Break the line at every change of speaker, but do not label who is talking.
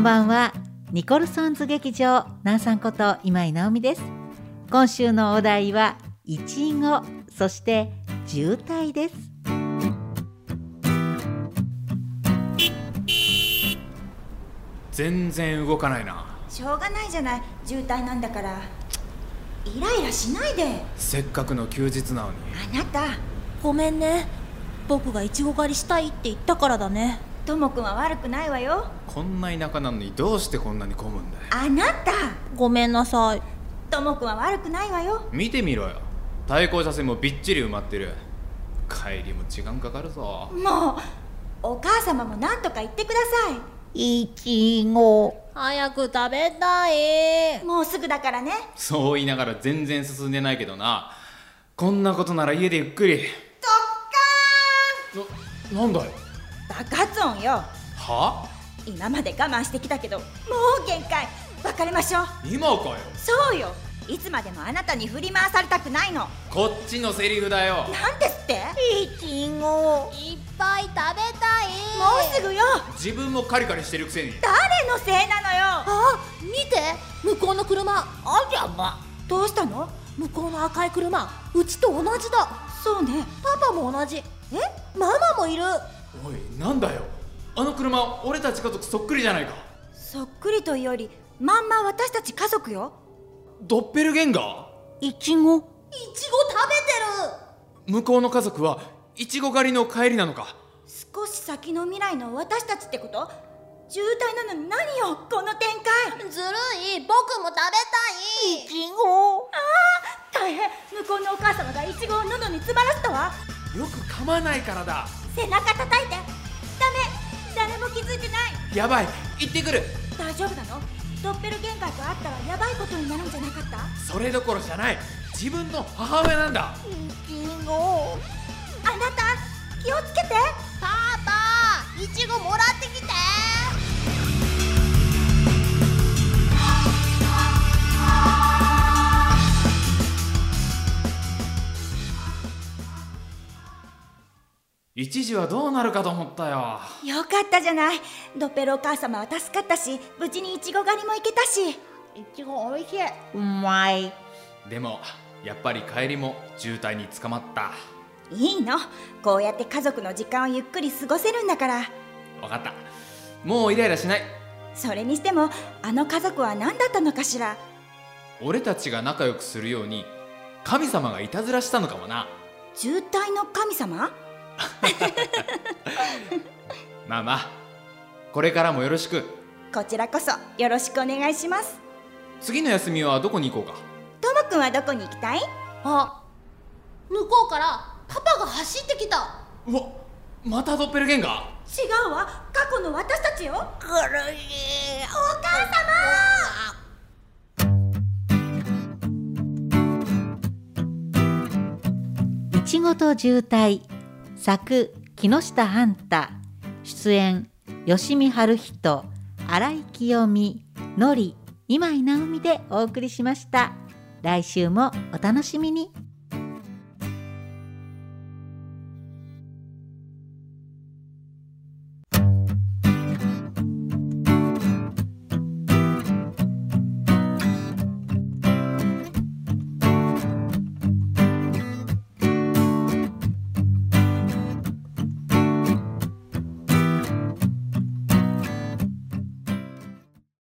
ばんは。ニコルソンズ劇場南さんこと今井直美です。今週のお題はいちご、そして渋滞です。
全然動かないな。
しょうがないじゃない、渋滞なんだから。イライラしないで。
せっかくの休日なのに。
あなた、
ごめんね。僕がイチゴ狩りしたいって言ったからだね。
ともくんは悪くないわよ。
こんな田舎なのにどうしてこんなに混むんだよ。
あなた、
ごめんなさい。
ともくんは悪くないわよ。
見てみろよ、対向車線もびっちり埋まってる。帰りも時間かかるぞ。
もうお母様も何とか言ってくださ
いちご、
早く食べたい。
い。もうすぐだからね。
そう言いながら全然進んでないけどな。こんなことなら家でゆっくり。
ドッカ
なんだよ。
ーン、爆発音よ。
は？
今まで我慢してきたけどもう限界。別れましょう。
今かよ。
そうよ、いつまでもあなたに振り回されたくないの。
こっちのセリフだよ。
なんですって。
いちご、
いっぱい食べたい。
もうすぐよ。
自分もカリカリしてるくせに。
誰のせいなのよ。
あ、見て、向こうの車。ありゃま。
どうしたの。
向こうの赤い車、うちと同じだ。
そうね。
パパも同じ。ママもいる。
おい、なんだよ、あの車俺たち家族そっくりじゃないか。
そっくりというよりまんま私たち家族よ。
ドッペルゲンガー？
いちご、
いちご食べてる。
向こうの家族はイチゴ狩りの帰りなのか。
少し先の未来の私たちってこと。渋滞なのに何よこの展開。
ずるい、僕も食べたい。
いちご、
大変。向こうのお母様がイチゴを喉に詰まらせたわ。
よく噛まないからだ。
背中叩いて。ダメ、誰も気づいてない。
やばい、行ってくる。
大丈夫なの。ドッペルゲンガーと会ったらヤバいことになるんじゃなかった。
それどころじゃない、自分の母親なんだ。
いちご、
あなた気をつけて。
パパ、いちごもらってきて。
一時はどうなるかと思ったよ。
よかったじゃない。ドッペルお母様は助かったし、無事にイチゴ狩りも行けたし。
いちごおいしい。
うまい。
でもやっぱり帰りも渋滞に捕まった。
いいの、こうやって家族の時間をゆっくり過ごせるんだから。
わかった、もうイライラしない。
それにしてもあの家族は何だったのかしら。
俺たちが仲良くするように神様がいたずらしたのかもな。
渋滞の神様。
まあまあ、これからもよろしく。
こちらこそよろしくお願いします。
次の休みはどこに行こうか。
ともくんはどこに行きたい。
あ、向こうからパパが走ってきた。
うわ、またドッペルゲンガー？
違うわ、過去の私たちよ。
苦しい。
お母様。
いちごと渋滞、作木下半太、出演吉見春人、新井清美、のり、今井直美でお送りしました。来週もお楽しみに。